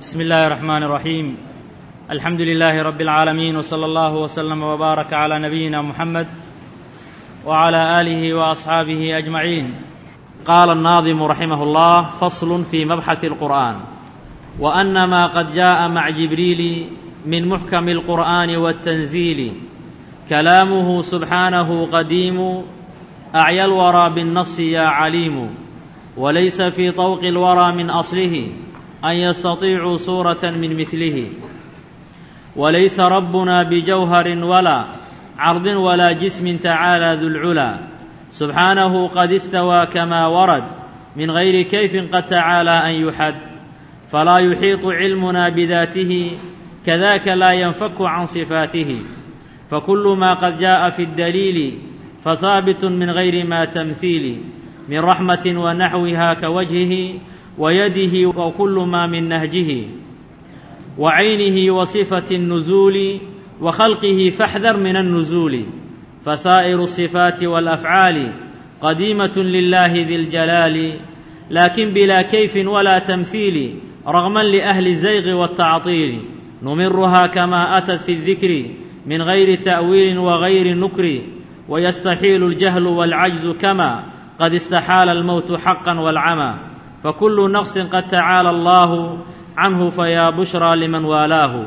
بسم الله الرحمن الرحيم. الحمد لله رب العالمين، وصلى الله وسلم وبارك على نبينا محمد وعلى آله وأصحابه أجمعين. قال الناظم رحمه الله: فصل في مبحث القرآن. وأن ما قد جاء مع جبريل من محكم القرآن والتنزيل كلامه سبحانه قديم أعيا الورى بالنص يا عليم، وليس في طوق الورى من أصله أن يستطيعوا صورة من مثله، وليس ربنا بجوهر ولا عرض ولا جسم تعالى ذو العلا، سبحانه قد استوى كما ورد من غير كيف قد تعالى أن يحد، فلا يحيط علمنا بذاته كذاك لا ينفك عن صفاته، فكل ما قد جاء في الدليل فثابت من غير ما تمثيل، من رحمة ونحوها كوجهه ويده وكل ما من نهجه، وعينه وصفة النزول وخلقه فاحذر من النزول، فسائر الصفات والأفعال قديمة لله ذي الجلال، لكن بلا كيف ولا تمثيل رغما لأهل الزيغ والتعطيل، نمرها كما أتت في الذكر من غير تأويل وغير نكر، ويستحيل الجهل والعجز كما قد استحال الموت حقا والعمى، فكل نقص قد تعالى الله عنه فيا بشرى لمن والاه.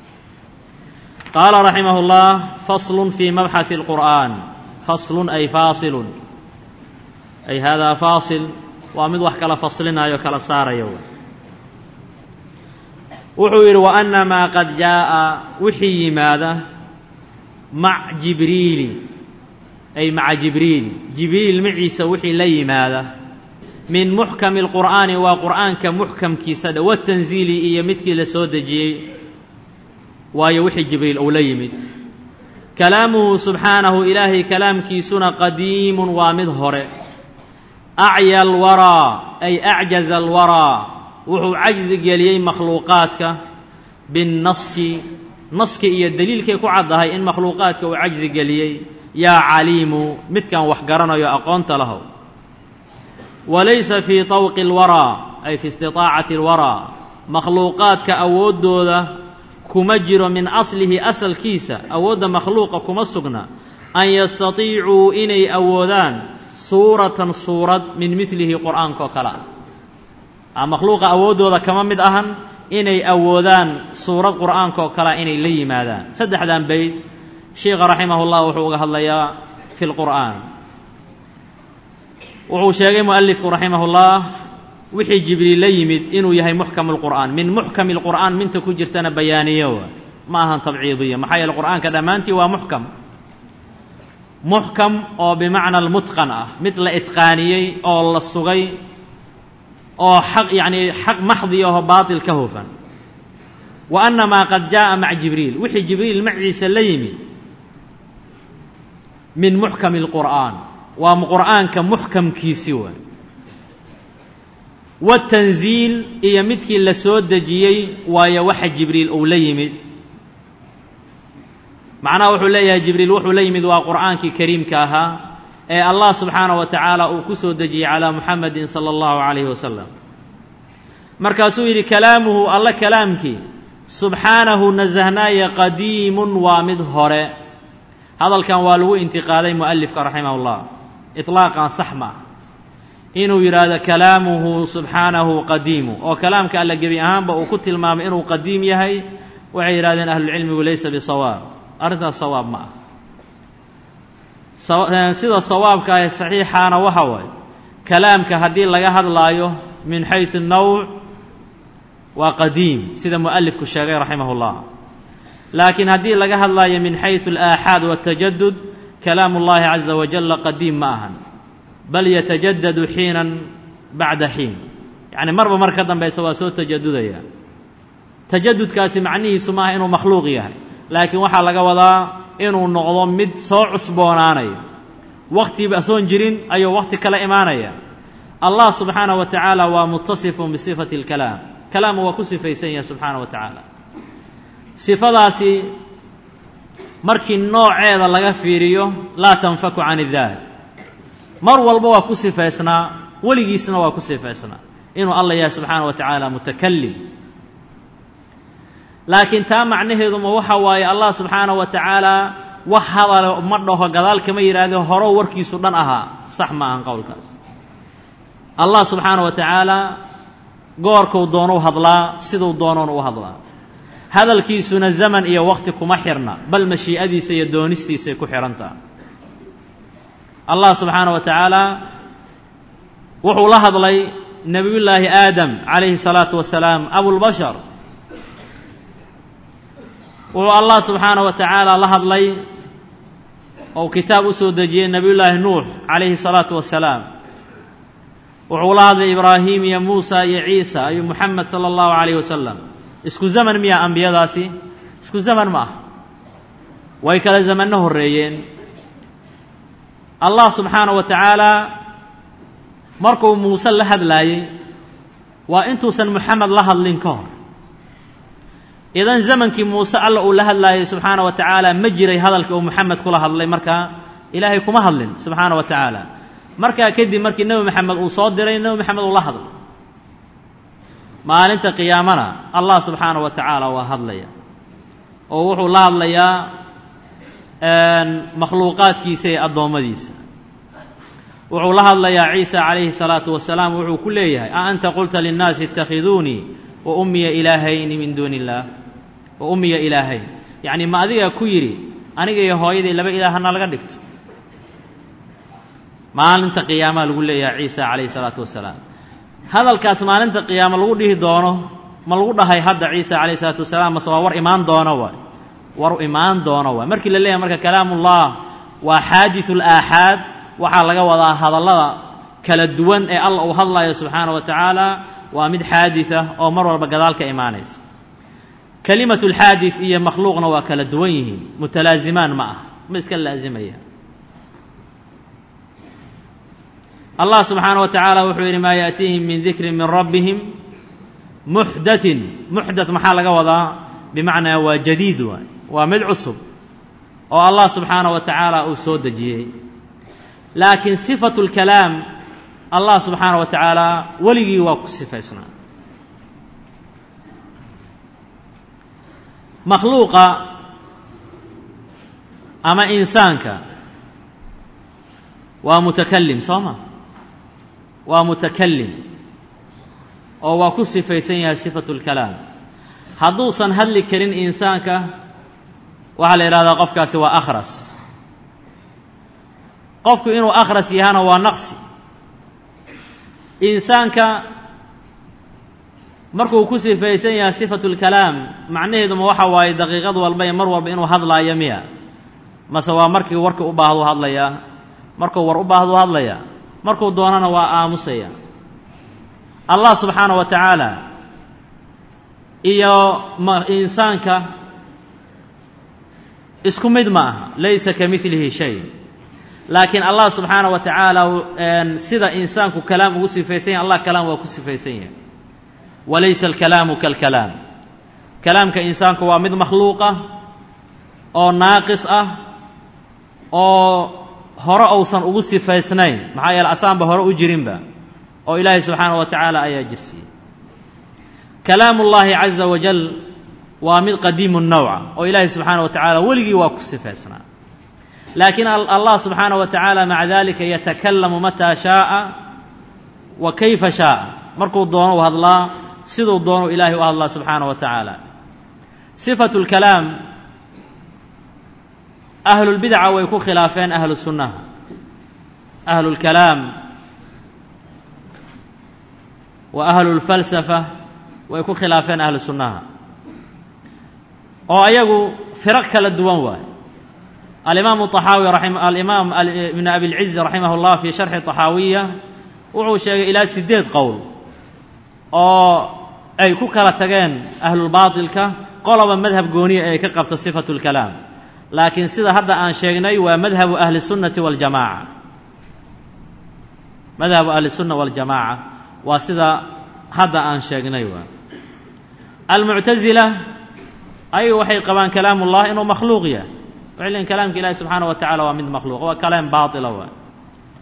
قال رحمه الله: فصل في مبحث القرآن. فصل أي فاصل، أي هذا فاصل ومد wax kala faslinaayo kala saarayo. wuxuu yidhi: وأن ما قد جاء wixii yimaada مع جبريل، أي مع جبريل، جبريل maciisa wixii la yimaada من محكم القرآن وقرآنك محكم كيسد والتنزيل إيا متكي لسودجي ويا وحي جبريل أوليمد، كلامه سبحانه إلهي كلام كيسنا قديم ومظهر، أعيا الورى أي أعجز الورى، وهو عجز جليي مخلوقاتك بالنص، نصك إيا الدليل كي كعضها إن مخلوقاتك وعجز جليي يا عليم متكا وحقرنا يا أقونت له، وليس في طوق الورى أي في استطاعة الورى مخلوقات كأود ذا كمجر من أصله أصل كيسة أود مخلوق كمسقنا أن يستطيعوا إني أودان صورة من مثله قرآن كوكلا، مخلوق أود ذا كما مد أهن إني أودان صورة قرآن كوكلا إني لي ماذا سدح ذان بيت شيخ رحمه الله وحوقه الله في القرآن. wuxuu sheegay mu'allifku rahimahullah wixii jibriil la yimid inuu yahay muhkamul qur'aan, min muhkamil qur'aan minta ku jirtana bayaaniyo ma ahan tabciidiyo, maxaa yeelay qur'aanka dhamaantii waa muhkam oo bimacna almutqan ah, mid la itqaaniyey oo la sugay oo xaq yani xaq maxdi oo baatil ka hufan. wa anna ma qad jaa ma'a jibriil wixii jibriil maciisa la yimid min muhkamil qur'aan waa qur'aanka muhkamkiisi waa, والتنزيل iyo midkii la soo dejiyay waayo waxa jibriil uu la yimid. macnaha wuxuu leeyahay jibriil wuxuu la yimid waa qur'aankii kariimka ahaa ee Allah subhanahu wa ta'ala uu ku soo dejiyay ala Muhammadin sallallahu alayhi wasallam. markaasuu yidhi: kalaamuhu alla kalaamkii subhanahu nazahnaya qadiimun waa mid hore. hadalkan waa lagu intiqaaday mu'allifka rahimahullah إطلاقا صحما إنه يراد كلامه سبحانه قديم، أو كلامك ألا جبي أهم بأوكت المام إنه قديم يهي وعيراد أهل العلم وليس بصواب، أرد الصواب معه سيد الصواب كاي صحيح أنا وهوي كلامك هدي لجهد لايه من حيث النوع وقديم سيد مؤلف كشاغي رحمه الله، لكن هدي لجهد لايه من حيث الآحاد والتجدد كلام الله عز وجل قديم معهن، بل يتجدد حينا بعد حين، يعني مرة مركضا بيسوا سوء تجدديا تجدد كاسي معنيه سماه إنه مخلوق يهي، لكن وحا لغا وضا إنه نغضم مد سوء عصبوناني وقت بأسون جرين أي وقت كلا إيمانيا. الله سبحانه وتعالى ومتصف بصفة الكلام، كلامه وكسف يسيا سبحانه وتعالى صفة داسي markii nooceeda laga fiiriyo la tanfaku aan idaat, mar walba waa ku sifaysnaa waligiisna waa ku sifaysnaa inuu Allah ya subhanahu wa ta'ala mutakallim laakiin taa macnaheedu ma waxa waaye allah subxaanahu wa tacaala wax hadal ma dhaho gadaal kama yidhaahdo horo warkiisu dhan ahaa sax ma ahan qowlkaas allah subxaanahu wa tacaala goorkuu doonu hadlaa siduu doonoon u hadlaa hadalkiisuna zaman iyo waqti kuma xirna bal mashii'adiisa iyo doonistiisay ku xihantaha allah subxaanahu wa tacaala wuxuu la hadlay nebiyullaahi aadam calayhi salaatu wasalaam abulbashar wuxuu allah subxaanahu wa tacaala la hadlay oo kitaab u soo dejiyey nebiyullaahi nuux calayhi salaatu wasalaam wuxuu la hadlay ibraahim iyo muusa iyo ciisa iyo muxamed sala allahu calayhi wasalam isku zaman miyaa ambiyadaasi isku zaman ma ah way kala zamanno horreeyeen allah subxaanahu wa tacaala markuu muuse la hadlaayey waa intuusan muxamed la hadlin ka hor idan zamankii muuse alla uu la hadlaayey subxaanahu wa tacaala ma jiray hadalkii uu muxamed kula hadlay markaa ilaahay kuma hadlin subxaanahu wa tacaala markaa kadib markii nebi moxamed uu soo diray nebi moxamed uu la hadlay maalinta qiyaamana allah subxaanahu wa tacaala waa hadlaya oo wuxuu la hadlayaa makhluuqaadkiisa iyo addoommadiisa wuxuu la hadlayaa ciisa calayhi salaatu wasalaam wuxuu ku leeyahay a anta qulta linnaasi ittakhiduunii wa ummiya ilaahayni min duuni illaah wa ummiya ilaahayn yacni ma adigaa ku yidhi aniga iyo hooyadii laba ilaah hana laga dhigto maalinta qiyaamaha lagu leeyahay ciisa calayhi salaatu wasalaam hadalkaas maalinta qiyaama lagu dhihi doono ma lagu dhahay hadda ciisa calayhi salaatu wasalaam mase waa war imaan doono waay war imaan doono waay markii la leeyahay marka kalaamullah waa xaadithul aaxaad waxaa laga wadaa hadallada kala duwan ee alla uu hadlayo subxaanahu wa tacaala waa mid xaadith ah oo mar walba gadaal ka imaanaysa kelimatulxaadith iyo makhluuqna waa kala duwan yihiin mutalaazimaan ma ah ma iska laazimaya allah subxaanaه wa tacaala wuxuu yidhi maa yaأtiihim min dikrin min rabbihim muxdaثin muxdaث maxaa laga wadaa bimacnaa waa jadiid waay waa mid cusub oo allah subxaanaه wa tacaala uu soo dejiyey laakiin صifaة اlkalaam allah subxaanaه wa tacaala weligii waa ku sifaysnaa makhluuqa ama insaanka waa mutakalim soo ma waa mutakalim oo waa ku sifaysan yahay sifatu اlkalaam hadduusan hadli karin insaanka waxaa la yidhahdaa qofkaasi waa akhras qofku inuu akhras yahana waa naqsi insaanka markuu ku sifaysan yahay sifatu اlkalaam macnaheeduma waxa waaye daqiiqad walba iyo mar walba inuu hadlaayo miya mase waa markii warkii u baahdu hadlayaa markuu war u baahdu hadlaya markuu doonana waa aamusaya allah subxaanaه wa tacaala iyo insaanka isku mid ma aha laysa kamilihi shay laakiin allah subxaanaه wa tacaala sida insaanku kalaam ugu sifaysan yahay allah kalaam waa ku sifaysan yahay walaysa alkalaamu kalkalaam kalaamka insaanku waa mid makhluuq ah oo naaqis ah oo hore uusan ugu sifaysnayn maxaa yeele asaanba hore u jirinba oo ilaahay subxaanaه wa tacaala ayaa jirsiiyey kalaamu اllahi caza wajal waa mid qadiimu nawca oo ilaahay subxaanaه wa tacaala weligii waa ku sifaysnaa laakiin allah subxaanaه wa tacaala maca dalika yatakalamu mataa shaaa wa kayfa shaaa markuu doono u hadlaa siduu doono ilaahay u hadlaa subxaanaه wa tacaala صifaة اlkalaam ahlu اlbidca way ku khilaafeen ahlu sunnaha ahlu اlkalaam wa ahlu اlfalsafa way ku khilaafeen ahlu sunnaha oo ayagu firaq kala duwan waaye alimaamu طaxaawi alimaam ibn abi اlciz raximah اllah fii sharxi طaxaawiya wuxuu sheegay ilaa 8 qowl oo ay ku kala tageen ahlulbaaطilka qoloba madhab gooniya ay ka qabto صifaة اlkalaam laakiin sida hadda aan sheegnay waa madhabu ahli الsunnati waاljamaaca madhabu ahli الsunna waاljamaaca waa sida hadda aan sheegnay waa almuctazila ayagu waxay qabaan kalaamu ullah inuu makhluuq yahay waxay leeyiin kalaamka ilaahi subxaanaه wa tacala waa mid makhluuq waa kalaam baatila waa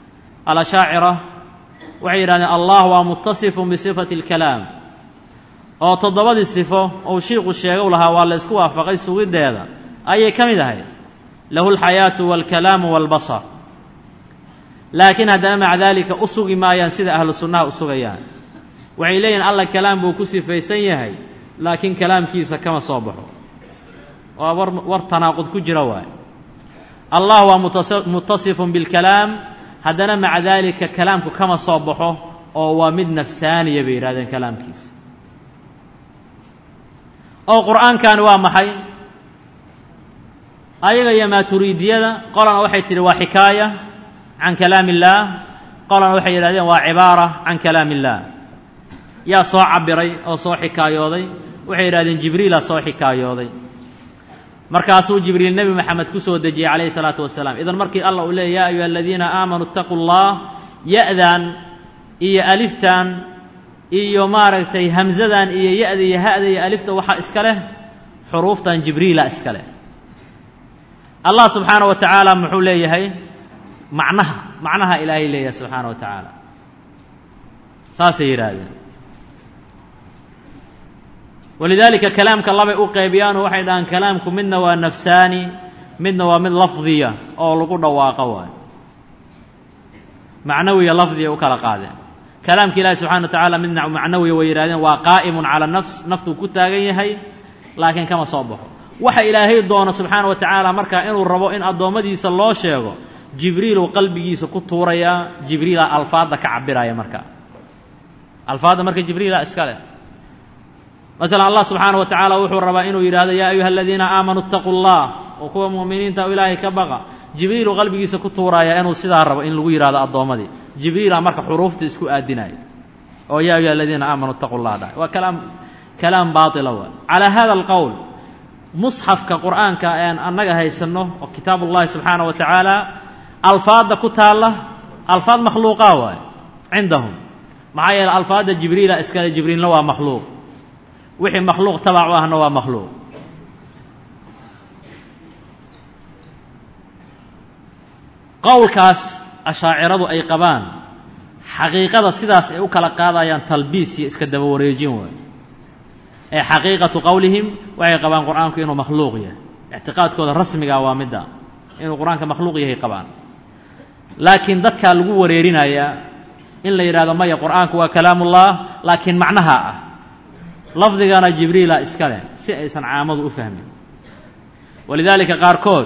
alashaacira waxay yidhahdeen allah waa mutasifun bisifati اlkalaam oo toddobadii sifo oo shiiqu sheegay lahaa waa la isku waafaqay sugideeda ayay ka mid ahayd lahu alxayaatu waalkalaamu waalbasar laakiin haddana maca daalika u sugi maayaan sida ahlu sunnaha u sugayaan waxay leeyihin alla kalaam buu ku sifaysan yahay laakiin kalaamkiisa kama soo baxo waa war tanaaqud ku jira waaye allah waa mutasifun bilkalaam haddana maca daalika kalaamku kama soo baxo oo waa mid nafsaaniya bay yidhahdeen kalaamkiisa oo qur'aankaani waa maxay ayaga iyo maaturiidiyada qolana waxay tidhi waa xikaaya can kalaami illaah qolana waxay yidhahdeen waa cibaara can kalaami illaah yaa soo cabiray oo soo xikaayooday waxay yidhahdeen jibriilaa soo xikaayooday markaasuu jibriil nebi maxamed ku soo dejiyey calayhi salaatu wasalaam idan markii allah uu leeyay yaa ayuha aladiina aamanuu ittaquu llah ya'dan iyo aliftan iyo maaragtay hamzadan iyo ya-da iyo ha-da iyo alifta waxaa iska leh xuruuftan jibriila iska leh allah subxaanaه wa tacaala muxuu leeyahay macnaha ilaahay leeyahay subxaanaه wa tacaala saasay yidhaahdeen walidaalika kalaamka labay u qeybiyaanoo waxay dhahaan kalaamku midna waa nafsaani midna waa mid lafdiya oo lagu dhawaaqo waayo macnawiya lafdiya u kala qaadeen kalaamka ilaahi subxana wa tacaala midna macnawiya way yidhahdeen waa qaa'imun cala nafs naftuu ku taagan yahay laakiin kama soo baxo waxa ilaahay doono subxaana wa tacaala markaa inuu rabo in addoommadiisa loo sheego jibriiluu qalbigiisa ku tuurayaa jibriilaa alfaadda ka cabiraya markaa alfaadda marka jibriilaa iska leh masalan allah subxaana wa tacaala wuxuu rabaa inuu yidhaahdo yaa ayuha aladiina aamanuu ittaquu llah oo kuwa mu'miniinta oo ilaahay ka baqa jibriiluu qalbigiisa ku tuuraya inuu sidaa rabo in lagu yidhahdo addoommadii jibriilaa marka xuruufta isku aadinaya oo yaa ayuha aladiina aamanuu ittaquu llah dhahay waa kalaam baatila waay calaa hada alqowl musxafka qur'aanka aan annaga haysanno oo kitaab ullahi subxaana wa tacaala alfaadda ku taalla alfaad makhluuqaa waaye cindahum maxaa yeele alfaadda jibriila iskale jibriilna waa makhluuq wixii makhluuq tabac u ahna waa makhluuq qowlkaas ashaaciradu ay qabaan xaqiiqada sidaas ay u kala qaadayaan talbiis iyo iska daba wareejin waaye ee xaqiiqatu qowlihim waxay qabaan qur'aanku inuu makhluuq yahay ictiqaadkooda rasmigaa waa midda inuu qur'aanka makhluuq yahay qabaan laakiin dadkaa lagu wareerinayaa in la yidhahdo maya qur'aanku waa kalaamullah laakiin macnaha ah lafdigana jibriila iska leh si aysan caamadu u fahmin walidaalika qaarkood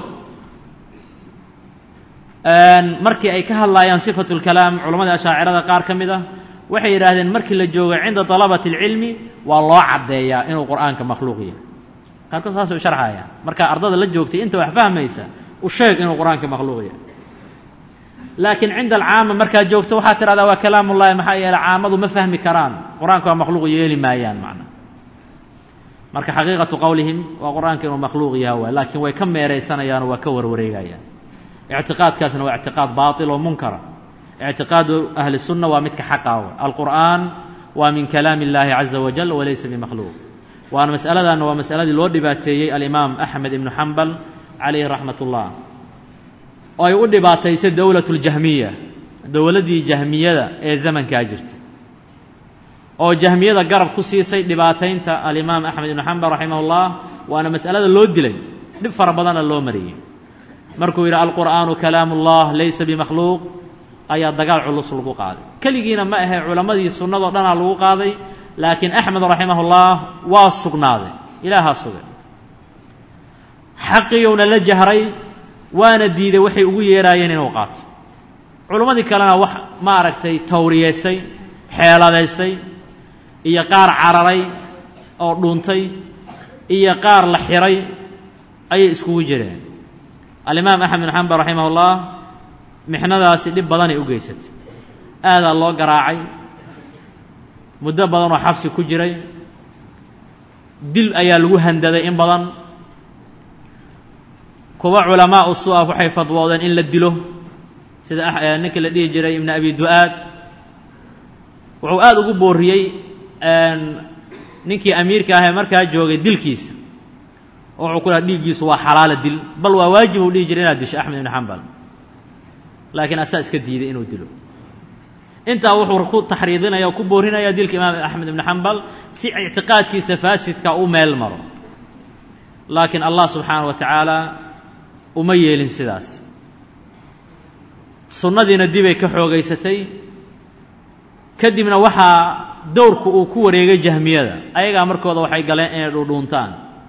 markii ay ka hadlaayaan sifatu lkalaam culammadii ashaacirada qaar ka mid ah waxay yidhaahdeen markii la joogo cinda dalabati اlcilmi waa loo caddeeyaa inuu qur'aanka makhluuq yahay qaarkood saasay u sharxayaan markaa ardada la joogtay inta wax fahmaysa u sheeg inuu qur'aanka makhluuq yahay laakiin cinda alcaama markaad joogto waxaad tidhahdaa waa kalaamullahi maxaa yeele caamadu ma fahmi karaan qur'aanka waa makhluuq yeeli maayaan macna marka xaqiiqatu qowlihim waa qur'aanka inuu makhluuq yahay waay laakiin way ka meeraysanayaan oo waa ka warwareegayaan ictiqaadkaasna waa ictiqaad baatil oo munkara ictiqaadu ahli الsunna waa midka xaqaa alqur'aan waa min kalaami اllahi caza wajal walaysa bimakhluuq waana mas'aladanna waa mas'aladii loo dhibaateeyey alimaam axmed ibnu xambal calayhi raxmat ullah oo ay u dhibaataysay dowlatu اljahmiya dowladdii jahmiyada ee zamankaa jirtay oo jahmiyada garab ku siisay dhibaataynta alimaam axmed ibnu xambal raximah اllah waana mas'alada loo dilay dhib fara badanna loo mariyey markuu yidhi alqur'aanu kalaamu اllah laysa bimakhluuq ayaa dagaal culus lagu qaaday keligiina ma ahe culammadii sunnadoo dhanaa lagu qaaday laakiin axmed raximahullah waa sugnaaday ilaahaa sugay xaqiyowna la jahray waana diiday waxay ugu yeeraayeen inuu qaato culammadii kalena wax maaragtay tawriyaystay xeeladaystay iyo qaar cararay oo dhuuntay iyo qaar la xiray ayay iskugu jireen alimaam axmed bin xambal raximahullah mixnadaasi dhib badanay u geysatay aadaa loo garaacay muddo badanoo xabsi ku jiray dil ayaa lagu handaday in badan kuwa culamaa u su-a waxay fadwoodeen in la dilo sida ninkii la dhihi jiray ibnu abi du'aad wuxuu aada ugu booriyey ninkii amiirka ahee markaa joogay dilkiisa oo wuxuu ku dhaha dhiiggiisu waa xalaala dil bal waa waajib uu dhihi jiray inaad disho axmed ibnu xambal laakiin asaa iska diiday inuu dilo intaa wuxuu ku taxriidinaya oo ku boorinaya dilka imaam axmed ibn xambal si ictiqaadkiisa faasidka u meel maro laakiin allah subxaanahu wa tacaala uma yeelin sidaas sunnadiina dibay ka xoogaysatay kadibna waxaa dowrku uu ku wareegay jahmiyada ayagaa markooda waxay galeen inay dhuudhuuntaan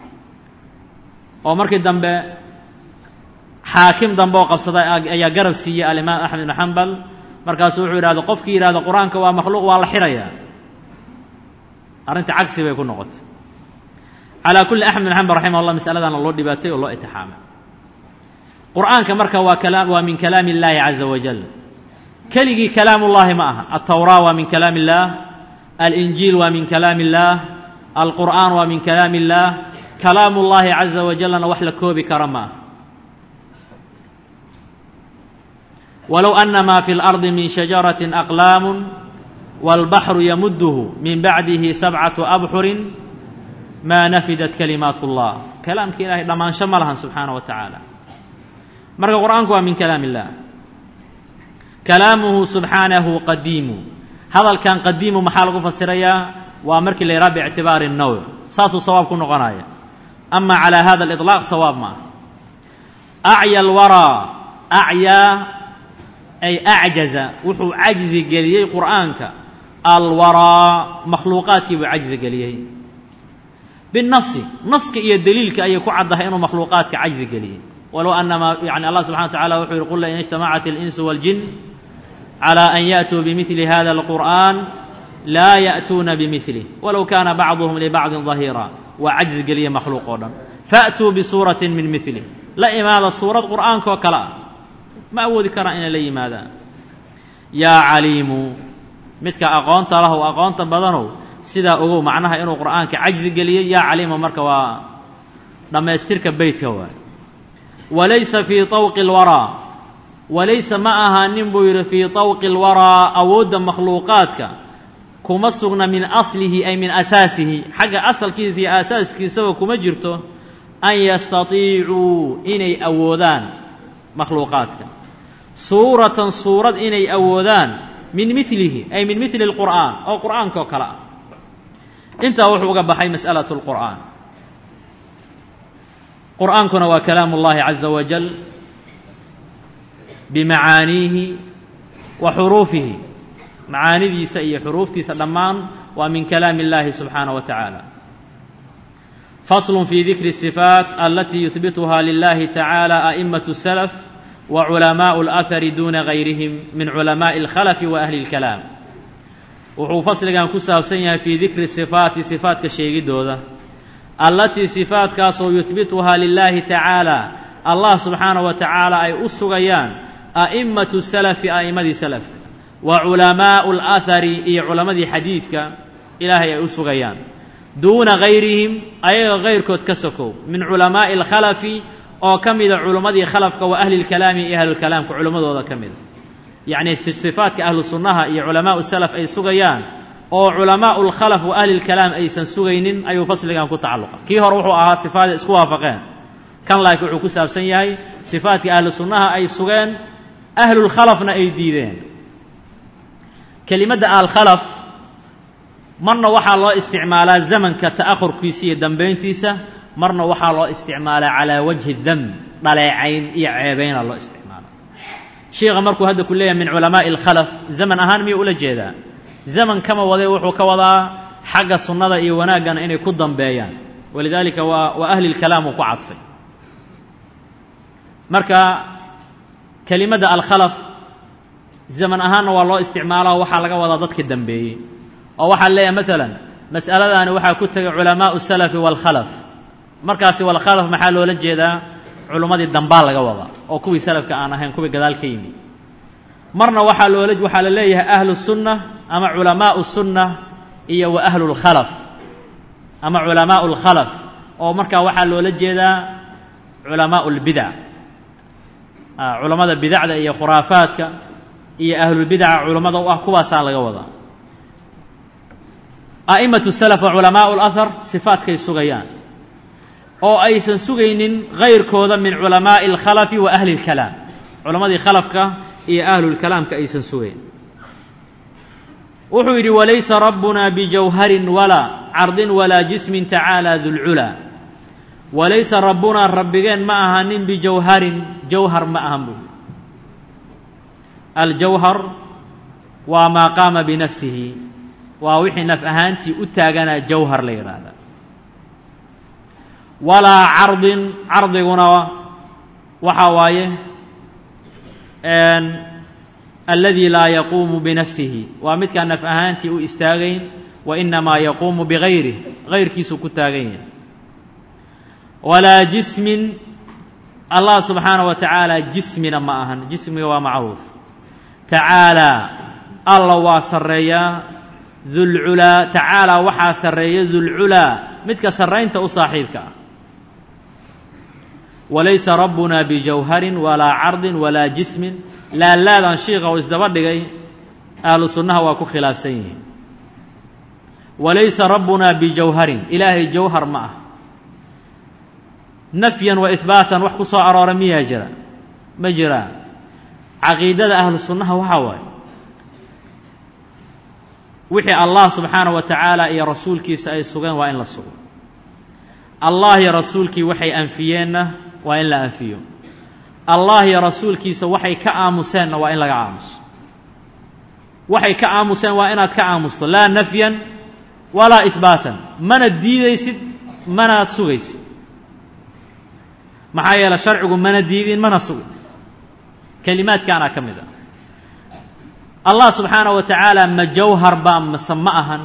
oo markii dambe xaakim dambe oo qabsaday ayaa garab siiyey alimaam axmed ibn xambal markaasuu wuxuu yidhahda qofkii yidhahda qur-aanka waa makhluuq waa la xidhayaa arrinta cagsi bay ku noqotay calaa kulli axmed ibn xambal raximah llah masaladana loo dhibaatay oo loo itixaamay qur'aanka marka waa min kalaami illaahi caza wajal keligii kalaamullaahi ma aha altawraa waa min kalaami illaah alinjiil waa min kalaami illaah alqur'aan waa min kalaami illaah kalaamullaahi caza wajallana wax la koobi kara ma aha walow ana maa fi اlardi min shajaraةi aqlaamu wاlbaxru yamudhu min bacdihi sabcaةu abxurin maa nafidat kalimaat اllah kalaamka ilahay dhammaansho ma lahan subxaanaه wa tacaala marka qur'aanku waa min kalaam illah kalaamuhu subxaanahu qadiimu hadalkan qadiimu maxaa lagu fasirayaa waa markii la yidhaha biictibaari الnowc saasuu sawaab ku noqonaya ama calى hada اliطlaaq sawaab ma ah acya alwaraa acyaa ay acjaza wuxuu cajzi geliyey qur'aanka alwaraa makhluuqaadkii buu cajzi geliyey binnasi naska iyo daliilka ayay ku caddahay inuu makhluuqaadka cajzi geliyey walow anama yani allah subxana wa tacala wuxuu yihi qul la in ijtamacat اlinsu waاljin calى an ya'tuu bimidli hada اlqur'an laa ya'tuuna bimidlih walow kana bacduhum libacdin ظahiira waa cajzi geliye makhluuq oo dhan fa'tuu bisuuraةi min midlih la imaada suurad qur'aanka oo kale ah ma awoodi karaan inay la yimaadaan yaa caliimu midka aqoonta lahu aqoonta badanow sidaa ogow macnaha inuu qur'aanka cajzi geliyey yaa caliimu marka waa dhammaystirka beytka waay walaysa fii طawqi اlwaraa walaysa ma ahaanin buu yidhi fii طawqi اlwaraa awoodda makhluuqaadka kuma sugna min aslihi ay min asaasihi xagga asalkiisa iyo aasaaskiisaba kuma jirto an yastatiicuu inay awoodaan makhluuqaadka suuratan suurad inay awoodaan min milihi ay min mili اlqur'aan oo qur'aanka oo kale ah intaa wuxuu uga baxay mas'alaة اlqur'aan qur'aankuna waa kalaamu اllahi caza wajal bimacaaniihi wa xuruufihi macaanidiisa iyo xuruuftiisa dhammaan waa min kalaami اllahi subxaanaه wa tacaala fasl fii dikri الصifaat alatii yuhbituha lilahi tacaala a'imaة الslf wa culamaaءu اlأhari duna gayrihim min culamaaءi اlkhalfi wa ahli اlkalaam wuxuu fasligan ku saabsan yahay fii dikri sifaati sifaatka sheegidooda allatii sifaatkaasoo yuhbituhaa lilaahi tacaala allah subxaanaه wa tacaala ay u sugayaan a'immatu salafi a'immadii salafka wa culamaa'u اlahari iyo culammadii xadiidka ilaahay ay u sugayaan duuna gayrihim ayaga gayrkood ka sokow min culamaa'i اlkhalafi oo ka mida culammadii khalafka wa ahli اlkalaami iyo ahlulkalaamka culammadooda ka mida yacni sifaatka ahlu sunnaha iyo culamaa'u salaf ay sugayaan oo culamaa'u lkhalaf wa ahli lkalaam aysan sugaynin ayuu fasligan ku tacalluqa kii hore wuxuu ahaa sifaaday isku waafaqeen kan laakiin wuxuu ku saabsan yahay sifaatkii ahlu sunnaha ay sugeen ahlulkhalafna ay diideen kelimadda alkhalaf marna waxaa loo isticmaalaa zamanka ta'ahurkiisa iyo dambayntiisa marna waxaa loo isticmaalaa calaa wajhi dam dhaleecayn iyo ceebayna loo isticmaala sheikha markuu hadda ku leeyahay min culamaa'i alkhalaf zaman ahaan miyuu ula jeedaa zaman kama wadee wuxuu ka wadaa xagga sunnada iyo wanaaggana inay ku dambeeyaan walidaalika waa ahli lkalaam uu ku cadfay marka kelimadda alkhalaf zaman ahaanna waa loo isticmaalaa waxaa laga wadaa dadka dambeeyey oo waxaa leeyahay maalan mas'aladaani waxaa ku tegay culamaa'u salafi waalkhalaf markaasi walkhalaf maxaa loola jeedaa culimmadii dambaa laga wadaa oo kuwii salafka aan ahayn kuwii gadaal ka yimi marna waxaa la leeyahay ahlu sunna ama culamaa'u sunna iyo wa ahlu lkhalaf ama culamaa'u lkhalaf oo markaa waxaa loola jeedaa culamaa'u lbidac culammada bidacda iyo khuraafaadka iyo ahlulbidaca culammada u ah kuwaasaa laga wadaa a'immatu salaf wa culamaa'u lahar sifaatkay sugayaan oo aysan sugaynin gayrkooda min culamaa'i alkhalafi wa ahli اlkalaam culammadii khalafka iyo ahlulkalaamka aysan sugayn wuxuu yidhi walaysa rabbuna bijawharin walaa cardin walaa jismin tacaala dulculaa walaysa rabbunaa rabbigeen ma ahanin bijawharin jawhar ma ahan buy aljawhar waa maa qaama binafsihi waa wixii naf ahaantii u taaganaa jawhar la yidhaahdaa walaa cardin cardiguna waxaa waaye alladii laa yaquumu binafsihi waa midkaan naf ahaantii u istaagayn wa inamaa yaquumu bigayrih gayrkiisuu ku taagan yahay walaa jismin allah subxaanaه wa tacaala jismina ma ahan jismiga waa macruuf tacaalaa alla waa sarreeyaa dulculaa tacaalaa waxaa sarreeya dulculaa midka sarraynta u saaxiibka ah walaysa rabbuna bijawharin walaa cardin walaa jismin laalaadan shiika uu isdaba dhigay ahlu sunnaha waa ku khilaafsan yihiin walaysa rabbuna bijawharin ilaahay jawhar ma ah nafyan wa ihbaatan wax ku soo aroora miyaa jira ma jiraa caqiidada ahlu sunnaha waxaa waaye wixii allah subxaanaه wa tacaala iyo rasuulkiisa ay sugeen waa in la sugo allah iyo rasuulkii waxay anfiyeenna waa in la anfiyo allah iyo rasuulkiisa waxay ka aamuseenna waa in laga aamuso waxay ka aamuseen waa inaad ka aamusto laa nafyan walaa ihbaatan mana diidaysid mana sugaysid maxaa yeele sharcigu mana diidin mana sugin kelimaadkaana ka mid ah allah subxaanaه wa tacaala ma jawhar baa mase ma ahan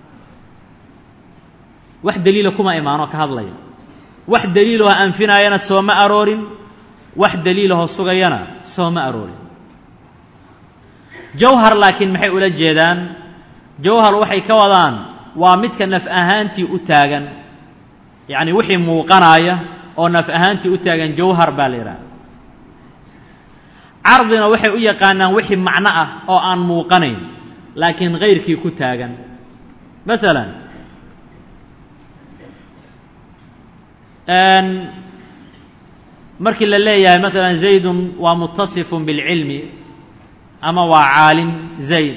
wax daliila kuma imaano ka hadlaya wax daliilahoo anfinaayana sooma aroorin wax daliilahoo sugayana sooma aroorin jawhar laakiin maxay ula jeedaan jawhar waxay ka wadaan waa midka naf ahaantii u taagan yacni wixii muuqanaaya oo naf ahaantii u taagan jawhar baa la yidhaha cardina waxay u yaqaanaan wixii macno ah oo aan muuqanayn laakiin gayrkii ku taagan maalan markii la leeyahay maalan zaydun waa mutasifun bilcilmi ama waa caalim zayd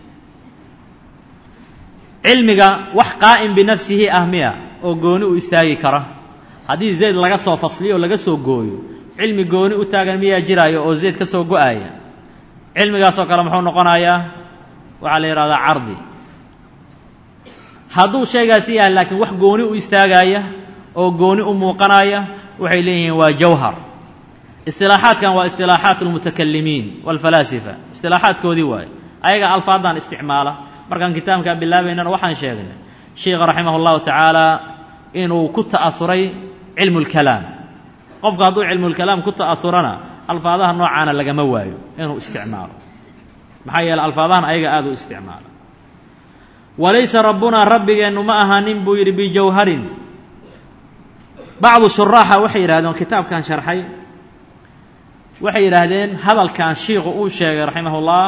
cilmiga wax qaa'im binafsihi ah miya oo gooni u istaagi kara haddii zayd laga soo fasliyo o laga soo gooyo cilmi gooni u taagan miyaa jiraayo oo zayd ka soo go-aaya cilmigaasoo kale muxuu noqonayaa waxaa la yidhahdaa cardi hadduu shaygaasi yahay laakiin wax gooni u istaagaaya oo gooni u muuqanaya waxay leeyihiin waa jawhar istilaaxaadkan waa istilaaxaat almutakalimiin waalfalaasifa istilaaxaadkoodii waaye ayaga alfaaddan isticmaala markaan kitaabkaa bilaabaynana waxaan sheegnay sheikha raximah اllahu tacaala inuu ku ta'auray cilmu اlkalaam qofka hadduu cilmulkalaam ku ta'aurana alfaadaha noocaana lagama waayo inuu isticmaalo maxaa yeele alfaadahan ayaga aad u isticmaala walaysa rabbunaa rabbigeennu ma ahaanin buu yidhi bijawharin bacdu shuraaxa waxay yidhahdeen kitaabkan sharxay waxay yidhaahdeen hadalkan shiikhu uu sheegay raximah ullah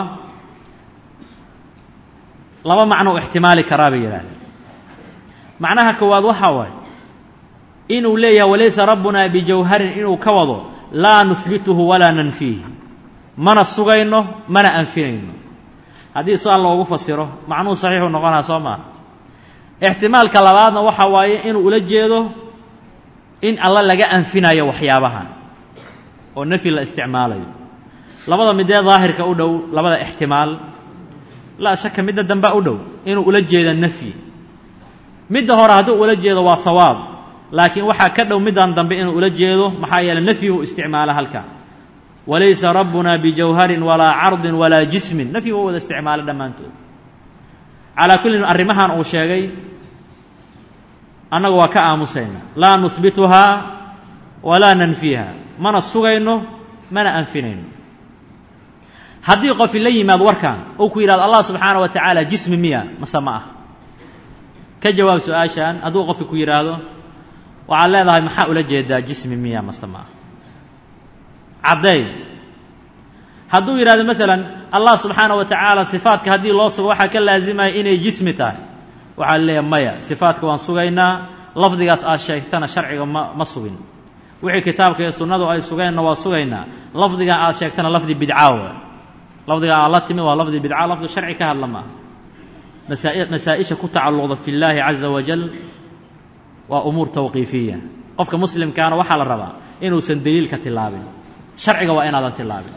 laba macno u ixtimaali karaa bay yidhahdeen macnaha koowaad waxaa waaye inuu leeyahay walaysa rabbunaa bijawharin inuu ka wado laa nuhbituhu walaa nanfiihi mana sugayno mana anfinayno haddii su-aal loogu fasiro macnuhu saxiixuu noqonaa soo maaha ixtimaalka labaadna waxaa waaye inuu ula jeedo in alla laga anfinayo waxyaabahan oo nafyi la isticmaalayo labada midee daahirka u dhow labada ixtimaal laa shaka midda dambea u dhow inuu ula jeedo nafyi midda hore hadduu ula jeedo waa sawaab laakiin waxaa ka dhow middan dambe inuu ula jeedo maxaa yeele nafyi uu isticmaala halka walaysa rabbunaa bijawharin walaa cardin walaa jismin nafyi waa wada isticmaala dhammaantood calaa kullin arrimahan uu sheegay annagu waa ka aamusayna laa nuhbituhaa walaa nanfiiha mana sugayno mana anfinayno haddii qofi la yimaad warkan uu ku yidhahdo allah subxaana wa tacaala jismi miya mase ma ah ka jawaab su-aashan hadduu qofki ku yidhaahdo waxaad leedahay maxaa ula jeedaa jismi miya mase ma ah cadday hadduu yidhahdo maalan allah subxaana wa tacaala sifaatka haddii loo sugo waxaa ka laazimaya inay jismi tahay waxaa leeyahay maya sifaatka waan sugaynaa lafdigaas aad sheegtana sharciga ma sugin wixii kitaabka iyo sunnadu ay sugeenna waa sugaynaa lafdigaa aad sheegtana lafdi bidcaa wa lafdigaa aad la timid waa lafdi bidca lafdi sharci ka hadla maaha مسائش كتعلق في الله عز وجل وأمور توقيفية قفك مسلم كان وحال الربا إنه سندليل كتلابين شرعي وإن هذا تلابين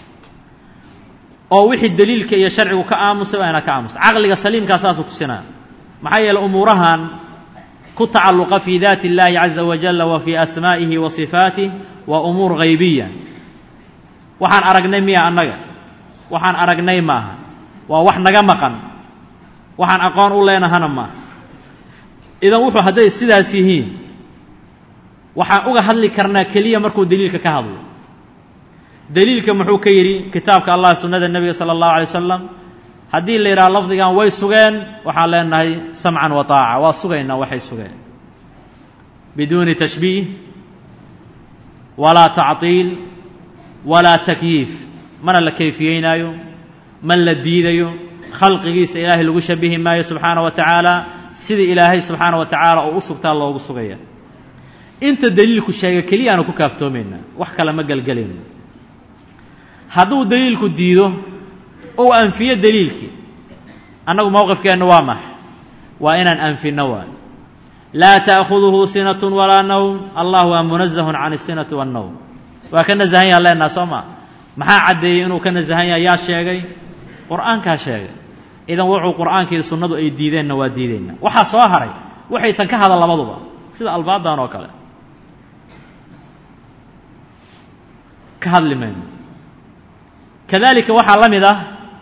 أو وحي الدليل كي شرعي كأمس وإن كأمس عقلك سليم كأساسه السنة محيا الأمورها كتعلق في ذات الله عز وجل وفي أسمائه وصفاته وأمور غيبية وحان أرقني مياه أنك وحان أرقني معها ووحن نقمقا وحان أقان أولا ينهنما إذا وحو هذا السلاسيهين وحان أغا هدلي كرنا كلية مركو دليلك كهضو دليلك محو كيري كتابك الله سنة النبي صلى الله عليه وسلم هدي اللي يرى اللفظ كان وي سغين وحان لأنه سمعا وطاعة وسغين وحي سغين بدون تشبيه ولا تعطيل ولا تكييف من الكيفيين أيو من الدين أيو خلق جيس إلهي لغو شبه ما سبحانه وتعالى سيد إلهي سبحانه وتعالى وأسكت الله وأسكت أنت دليلك الشيء كلي أنا كافتو منا وحكى لما قال قليل هذا دليلك الديدو أو أنفي دليلك أنه موقف كأنه وامح وإن أنفي النوى لا تأخذه سنة ولا نوم الله هو منزه عن السنة والنوم وكان زهيا الله الناس ما عدي إنه كان زهيا يا شيء قرآن كشيء إذا وعوا قرآن كي السنة أي ديدين نواديدين وحصاهري وحيسن كهذا الله مضبا سيد البعض دانو كله كهذا لمن كذلك وحلم ذا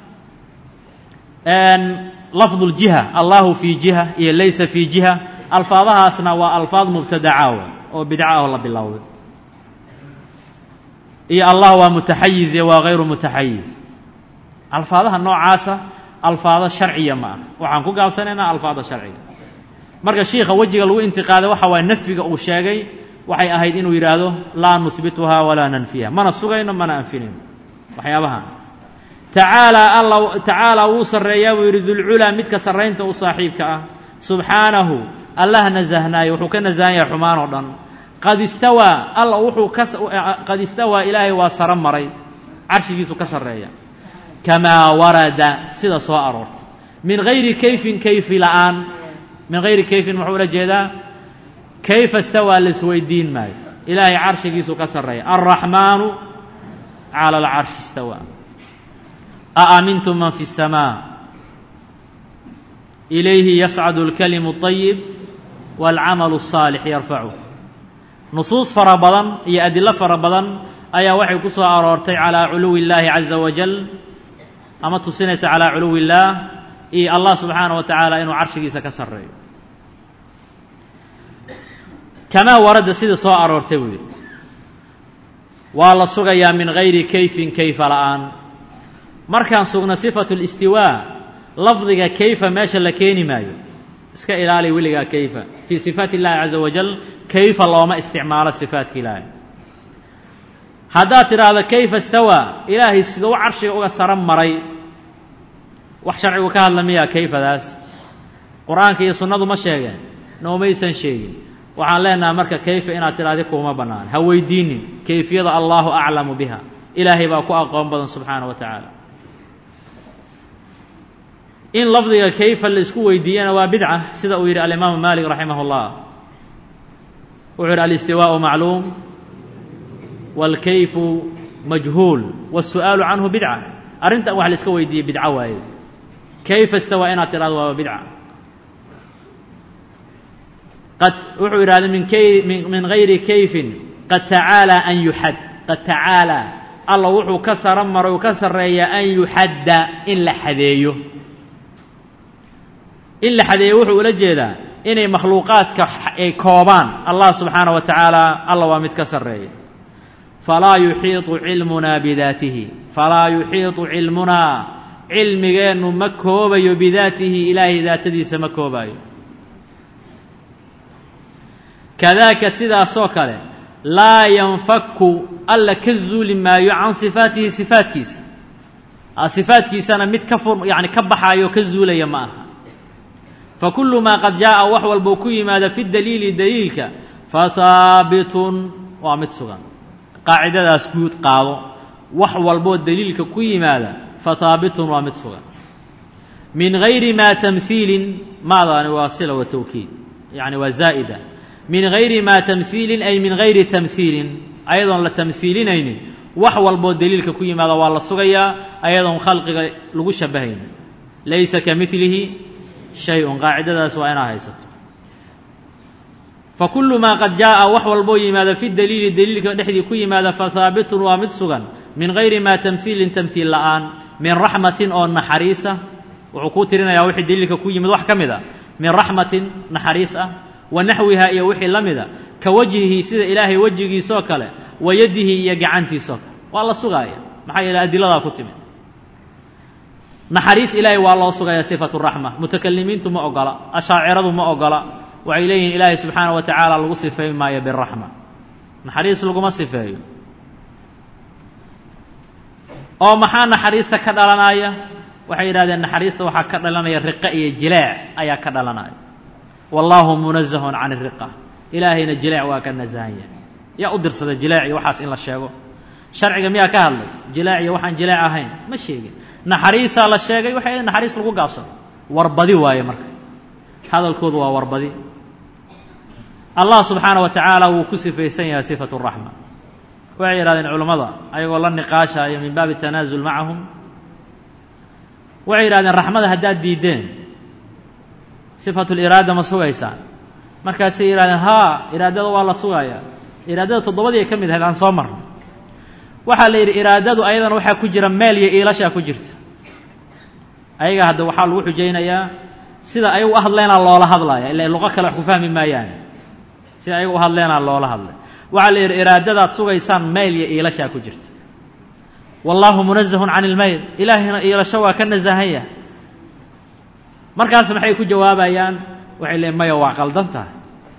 أن لفظ الجهة الله في جهة ليس في جهة ألفاظها أصنع وألفاظ مبتدعة وبدعة الله بالله الله هو متحيز وغير متحيز ألفاظها النوع عاسة ألفاظ شرعية ما وعنكو قابسانينا ألفاظ شرعية مركز الشيخ وجه له انتقاد وحوى نفي أو شيء وحي أهيد إنه يراده لا نثبتها ولا ننفيها ما نسوغين ما ننفيهم وحيابها تعالى وصر ريا ويرذ العلا متك سرينت وصاحبك سبحانه الله نزهنا يوحو كنزهنا حمان ودن قد استوى الله وحو قد استوى إلهي وصرم مري عرشيسو كسر ريا كما ورد سيدا سو أرورت من غير كيف الآن من غير كيف محولة جيدا كيف استوى لسويدين ماي إلهي عرشيسو كسر ريا الرحمن على العرش استوى أأمنتم من في السماء إليه يصعد الكلم الطيب والعمل الصالح يرفعه نصوص فربضا هي أدلة فربضا أي وحي كسو أرورتي على علو الله عز وجل أما تصنيس على علو الله الله سبحانه وتعالى إنه عرشه سكسر كما ورد سيد سو أرورتي والله سغيا من غير كيف الآن مركان سغنا صفة الاستواء لفظك كيف ماشى لكيني مايو اسكا إلالي ولغا كيف في صفات الله عز وجل كيف الله ما استعمال صفات كلاه هذا ترى هذا كيف استوى إلهي سدو عرشي أوغا سرم مري وحشرعي وكهل لميا كيف ذاس قرآن كي سنة ما شيئا نوميسا شيء وعن لنا مركا كيف إنا ترى ذلك وما بنان هو ديني كيف يضع الله أعلم بها إلهي باكو أقوم بدن سبحانه وتعالى إن لفظك كيف الاسكو ويدينا وبدعة سيدا ويرى الإمام مالك رحمه الله وعرى الاستواء معلوم والكيف مجهول والسؤال عنه بدعة أرنت أوحى الاسكو ويدي بدعة وايد كيف استوى إن اعتراض وبدعة قد وعرى من غير كيف قد تعالى أن يحد قد تعالى الله وحو كسر أمر وكسر أن يحد إلا حذيه إلا حذيه وحو لجيدا إني مخلوقات كوبان الله سبحانه وتعالى الله ومتكسر فلا يحيط علمنا بذاته فلا يحيط علمنا علمنا مكوبا بذاته إلهي ذات ديس مكوبا كذاك سيدا سوكله لا ينفك ألا كزول ما عن صفاته صفات كيس صفات كيس أنا متكفر يعني كبحا يكزول يما فكل ما قد جاء وحو البوكي ماذا في الدليل دليلك فثابت ومتسغن قاعدة سكوت قاضو وحو البو دليلك كوي ماذا فثابت ومتسغن min gayri maa tamhiilin maadaani waa sila wa tawkiid yacni waa zaa'ida min gayri maa tamhiilin ay min gayri tamhiilin ayadoon la tamhiilinaynin wax walboo daliilka ku yimaada waa la sugayaa ayadoon khalqiga lagu shabbahaynin laysa ka midlihi shay-un qaacidadaas waa inaa haysato fakulu maa qad jaa'a wax walboo yimaada fi daliili daliilka dhexdii ku yimaada fahaabitun waa mid sugan min gayri maa tamhiilin tamhiil la'aan min raxmatin oo naxariisa wuxuu kuu tirinayaa wixii daliilka ku yimid wax ka mid a min raxmatin naxariis ah wa naxwiha iyo wixii la mida ka wajhihi sida ilaahay wejigiisoo kale wa yadihi iyo gacantiisoo kale waa la sugaaya maxaa yeele adiladaa ku timid naxariis ilaahay waa loo sugayaa sifatu raxma mutakalimiintu ma ogola ashaaciradu ma ogola waxay leeyihiin ilaahay subxaanaه wa tacaala lagu sifeyn maayo biraxma naxariis laguma sifeeyo oo maxaa naxariista ka dhalanaya waxay yidhahdeen naxariista waxaa ka dhalanaya riqe iyo jileec ayaa ka dhalanaya wallaahu munazahun can iriqa ilaahayna jileec waa ka nasahan yahay yaa u dirsada jileec iyo waxaas in la sheego sharciga miyaa ka hadlay jileec iyo waxaan jileec ahayn ma sheegin naxariisaa la sheegay waxay naxariis lagu gaabsado warbadi waaye marka hadalkoodu waa warbadi allah subxaanaه wa tacaala wuu ku sifaysan yahay sifatu raxma waxay yidhahdeen culammada ayagoo la niqaashaayo min baabi tanaasul macahum waxay yidhahdeen raxmada haddaad diiddeen sifatuliraada ma sugaysaan markaasay yidhahdeen haa iraadada waa la sugayaa iraadada toddobadii ay ka mid ahayd aan soo marnay waxaa la yidhi iraadadu ayadana waxaa ku jira meel iyo iilashaa ku jirta ayaga hadda waxaa lagu xujaynayaa sida ayagu u hadleenaa loola hadlaya ila luqo kale wax ku fahmi maayaan sida ayagu u hadleenaa loola hadlay waxaa la yidhi iraadadaad sugaysaan meyl iyo iilashaa ku jirta wallaahu munazahun can ilmayl ilaahayna iilasho waa ka nasahan yahay markaas maxay ku jawaabayaan waxay leeyiin maya waa qaldan tahay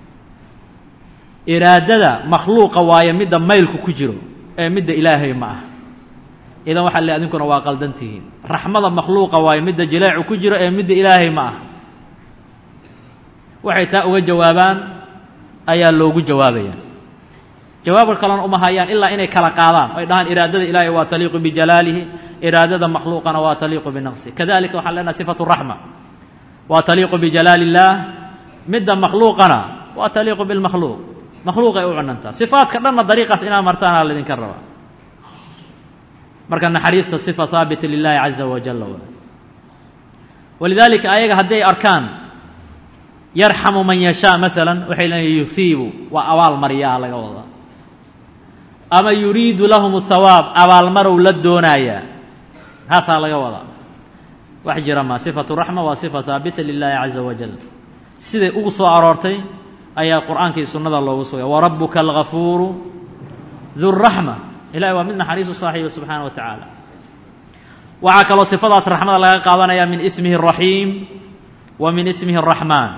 iraadada makhluuqa waaye midda maylku ku jiro ee midda ilaahay ma aha idan waxaa le adinkuna waa qaldan tihiin raxmada makhluuqa waaye midda jileecu ku jiro ee midda ilaahay ma aha waxay taa uga jawaabaan ayaa loogu jawaabaya jawaabka kalena uma hayaan ilaa inay kala qaadaan ay dhahaan iraadada ilaahay waa taliiqu bijalaalihi iraadada makhluuqana waa taliiqu binaqsi kadalika waxaan leenahay sifatu raxma waa taliiqu bijalaali illaah midda makhluuqana waa taliiqu bilmakhluuq makhluuqay u cunantaa sifaadka dhanna dariiqaas inaad martaanaa laydinka rabaa marka naxariista sifa haabita lilahi caza wajalla walidaalika ayaga hadday arkaan yarxamu man yashaa masalan waxay leeyihin yuhiibu waa abaal maryaa laga wadaa ama yuriidu lahum thawaab abaalmarow la doonayaa haasaa laga wadaa wax jira ma sifatu raxma waa sifa haabita lilahi caza wajal siday ugu soo aroortay ayaa qur'aanka iyo sunnada loogu sugaya warabuka algafuuru du raxma ilahay waa mid naxariisu saaxiiba subxaana wa tacaala waxaa kaloo sifadaas raxmada laga qaadanaya min ismihi الraxiim wa min ismihi الraxmaan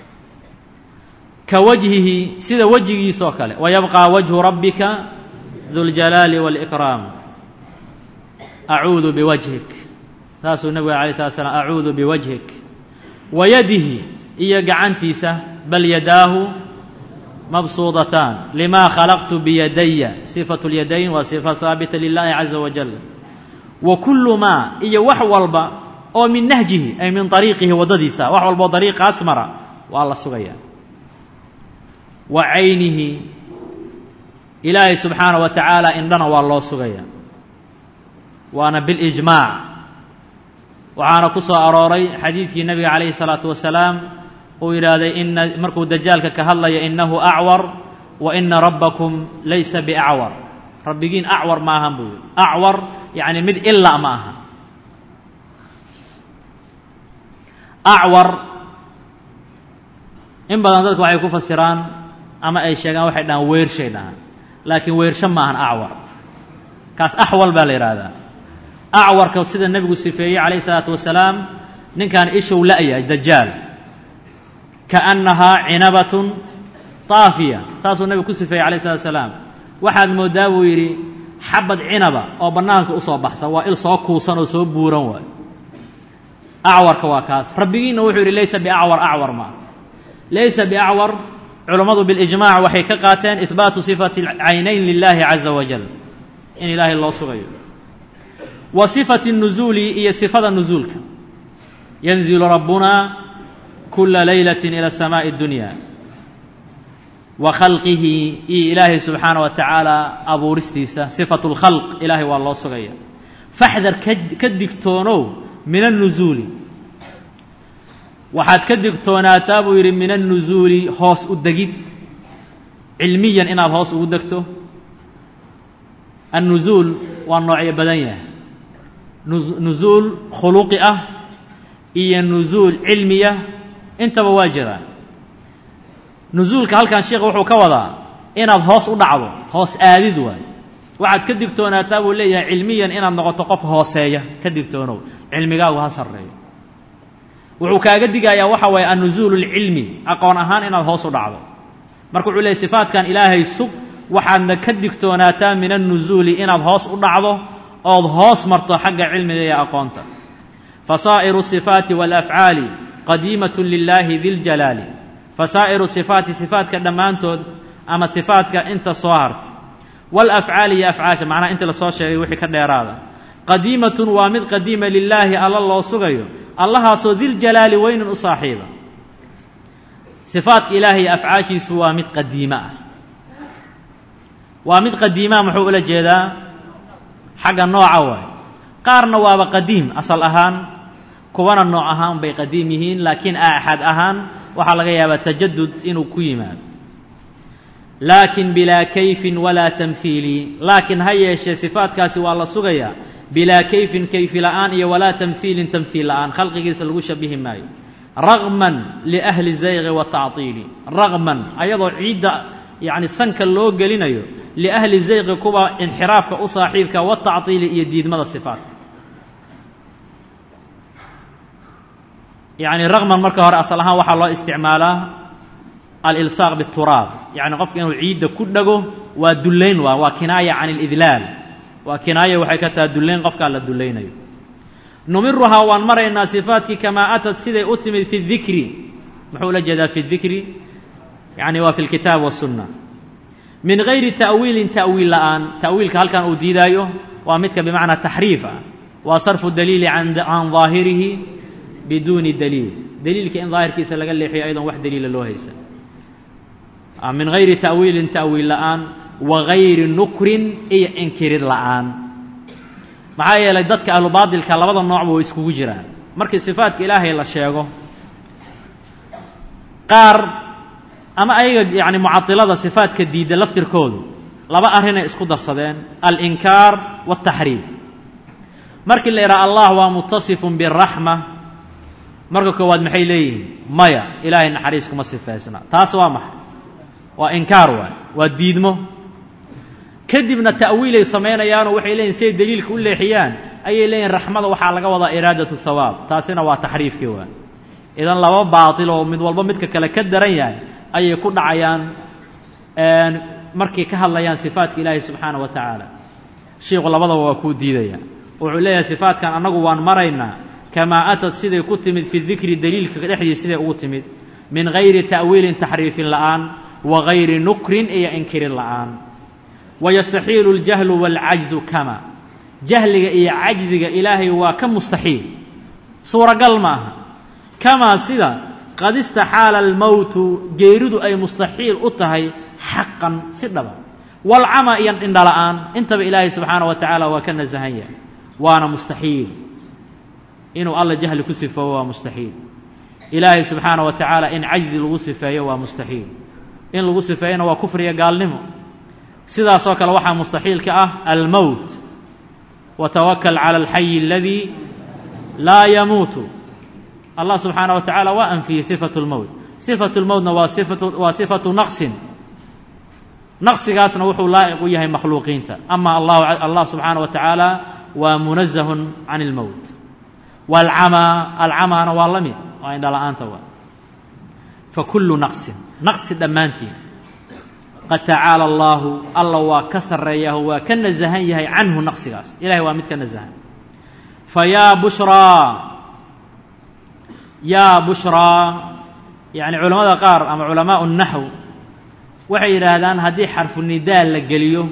ka wajhihi sida wejigiisoo kale wayabqى wajhu rabbika du اljalaali wاlإkraam acuudu biwajhik saasuu nebiga alay slat slam acuudu biwajhik wa yadihi iyo gacantiisa bal yadaahu mabsuudataan lima khalaqtu biyadaya sifatu اlyadayn waa sifa haabita lilahi caza wajal wa kullu maa iyo wax walba oo min nahjihi ay min ariiqihi waddadiisa wax walba oo dariiqaas mara waa la sugayaa wa caynihi ilaahay subxaanaه wa tacaala indhana waa loo sugayaa waana bilijmaac waxaana ku soo arooray xadiidkii nebiga calayhi الsalaatu wasalaam uu yidhaahday ina markuu dajaalka ka hadlaya inahu acwar wa ina rabbakum laysa biacwar rabbigiin acwar ma ahan buu yidhi acwar yacni mid ila ma aha acwar in badan dadku waxay ku fasiraan ama ay sheegaan waxay dhahaan weershay dhahaan laakiin weersho ma ahan acwar kaas axwal baa la yidhaahdaa acwarka sida nebigu sifeeyey calayhi الsalaatu wasalaam ninkaan ishow la'yahay dajaal kaأnnahaa cinabatun طaafiya saasuu nebigu ku sifeeyey calayh الsalatu wasalaam waxaad mooddaa buu yidhi xabad cinaba oo bannaanka u soo baxsan waa il soo kuusan oo soo buuran waayo acwarka waa kaas rabbigiinna wuxuu yidhi laysa biacwar acwar ma laysa biacwar culammadu bilijmaac waxay ka qaateen ihbaatu sifati caynayn lilahi caza wajal in ilaahay loo sugayo wa sifati nuzuuli iyo sifada nuzuulka ينزل ربنا كل ليلة إلى السماء الدنيا وخلقه إلهي سبحانه وتعالى أبو رستيسة صفة الخلق إلهي والله صغير فاحذر كدكتونو من النزول waxaad ka digtoonaataa buu yidhi min annuzuuli hoos u degid cilmiyan inaad hoos ugu degto annuzuul waa noocyo badan yahay nuzuul khuluqi ah iyo nuzuul cilmiya intaba waa jiraan nuzuulka halkan sheekhu wuxuu ka wadaa inaad hoos u dhacdo hoos aadid waay waxaad ka digtoonaataa buu leeyahay cilmiyan inaad noqoto qof hooseeya ka digtoonow cilmigaagu ha sarreeyo wuxuu kaaga digayaa waxa weeye an-nuzuul al-ilmi aqoon ahaan inaad hoos u dhacdo marka wuxuu leeyahay sifaadkan ilaahay sug waxaadna ka digtoonaataa min an-nuzuuli inaad hoos u dhacdo ood hoos marto xagga cilmiga iyo aqoonta fasaa'iru sifaati wal af'aali qadiimatun lillahi dhil jalaali fasaa'iru sifaati sifaatka dhammaantood ama sifaatka inta soo hartay wal af'aali ya af'aasha macna inta la soo sheegay wixii ka dheeraada qadiimatun waa mid qadiima lillahi alla loo sugayo allahaasoo dil jalaali weynin u saaxiiba sifaadka ilaahay afcaashiisu waa mid qadiima ah waa mid qadiimaa muxuu ula jeedaa xagga nooca waay qaarna waaba qadiim asal ahaan kuwana nooc ahaan bay qadiim yihiin laakiin aaxad ahaan waxaa laga yaabaa tajadud inuu ku yimaado laakin bilaa kayfin walaa tamhiili laakiin ha yeeshee sifaadkaasi waa la sugayaa bilaa kayfin kayfi la'aan iyo walaa tamhiilin tamhiil la'aan khalqigiisa lagu shabihi maayo ragman liahli zayqi wa tactiili ragman ayadoo ciidda yacni sanka loo gelinayo liahli zayqi kuwa inxiraafka u saaxiibka wa tactiili iyo diidmada sifaadka yacni ragman marka hore asal ahaan waxaa loo isticmaalaa alilsaaq bituraab yacni qofka inuu ciidda ku dhago waa dullayn waa kinaaya can alidlaal waa kinaaya waxay ka tahay dullayn qofkaa la dullaynayo numiruhaa waan maraynaa sifaadkii kamaa atad siday u timid fi dikri muxuu ula jeedaa fi dikri yacni waa fi lkitaab wasunna min gayri ta'wiilin ta'wiil la'aan ta'wiilka halkan uu diidaayo waa midka bimacnaa taxriif ah waa sarfu daliili can daahirihi biduuni daliil daliilka in daahirkiisa laga leexiyo ayadoon wax daliila loo haysan min gayri ta'wiilin ta'wiil la'aan wa gayri nukrin iyo inkirid la'aan maxaa yeelay dadka ahlu baadilka labada noocba way iskugu jiraan markii sifaadka ilaahay la sheego qaar ama ayaga yacni mucatilada sifaadka diidda laftirkoodu laba arrinay isku darsadeen alinkaar waataxriif markii la yidhaha allah waa mutasifun biraxma marka koowaad maxay leeyihiin maya ilaahay naxariis kuma sifaysna taas waa maxay waa inkaar waay waa diidmo kadibna ta'wiilay samaynayaanoo waxay leeyihin siay daliilka u leexiyaan ayay leeyihin raxmada waxaa laga wadaa iraadatu thawaab taasina waa taxriifkii waay idan laba baatil oo mid walba midka kale ka daran yahay ayay ku dhacayaan markay ka hadlayaan sifaadka ilaahay subxaana wa tacaala sheikhu labadaba waa kuu diidaya wuxuu leeyahay sifaadkan annagu waan maraynaa kamaa atad siday ku timid fi dikri daliilka dhexdiisa siday ugu timid min gayri ta'wiilin taxriifin la'aan wa gayri nukrin iyo inkirin la'aan wayastaxiilu اljahlu wاlcajzu kama jahliga iyo cajziga ilaahay waa ka mustaxiil suuragal ma aha kamaa sida qad istaxaala almowtu geeridu ay mustaxiil u tahay xaqan si dhaba walcama iyo indhala'aan intaba ilaahay subxaanaه wa tacaala waa ka nasahan yahay waana mustaxiil inuu alla jahli ku sifoobo waa mustaxiil ilaahay subxaanaه wa tacaala in cajzi lagu sifeeyo waa mustaxiil in lagu sifeeyona waa kufriya gaalnimo sidaasoo kale waxaa mustaxiilka ah almowt watawakal cala alxayi aladii laa yamuutu allah subxaanaه wa tacaala waa anfiyey sifatu اlmowt sifatu اlmowtna waa sifatu naqsin naqsigaasna wuxuu laa'iq u yahay makhluuqiinta ama allah subxaanaه wa tacaala waa munazahun can اlmowt alcamaana waa la mid waa indhala-aanta waa fakulu naqsin naqsi dhammaantiin qad tacaala allaahu alla waa ka sarreeyaho waa ka nasahan yahay canhu naqsigaas ilahay waa mid ka nasahan fayaa bushraa yani culamada qaar ama culamaau naxw waxay yidhaahdaan haddii xarfu nidaa la geliyo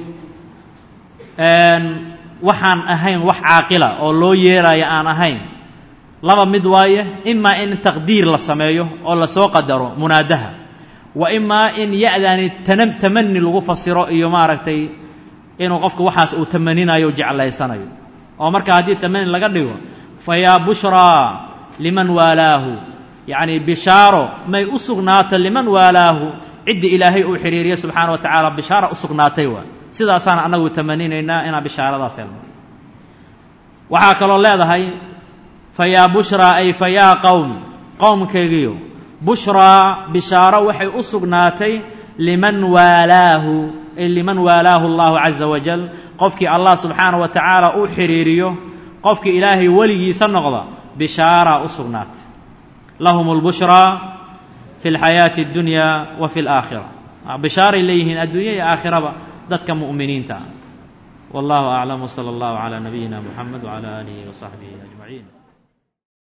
waxaan ahayn wax caaqila oo loo yeerayo aan ahayn laba mid waaye ima in taqdiir la sameeyo oo la soo qadaro munaadaha wa ima in ya'dani tamanni lagu fasiro iyo maaragtay inuu qofku waxaas uu tamaninayo jeclaysanayo oo marka haddii tamanni laga dhigo fa yaa bushraa liman waalaahu yacni bishaaro may u sugnaata liman waalaahu ciddi ilaahay uu xiriiriyo subxaana wa tacaala bishaara u sugnaatay waa sidaasaan annagu tamaninaynaa inaan bishaaradaas helno waxaa kaloo leedahay fa yaa bushraa ay fa yaa qowmi qowmkaygiyo bushraa bishaaro waxay u sugnaatay liman waalaahu ay liman waalaahu allahu caza wajal qofkii allah subxaana wa tacaala uu xiriiriyo qofkii ilaahay weligiisa noqda bishaaraa u sugnaatay lahum اlbushraa fi اlxayaati اddunya wa fi اlaakhira bishaaray leeyihiin adduunya iyo aakhiraba dadka mu'miniinta ah wallahu aclam wsala allahu calaa nabiyina muxamed wcala aalihi wasaxbihi ajmaciin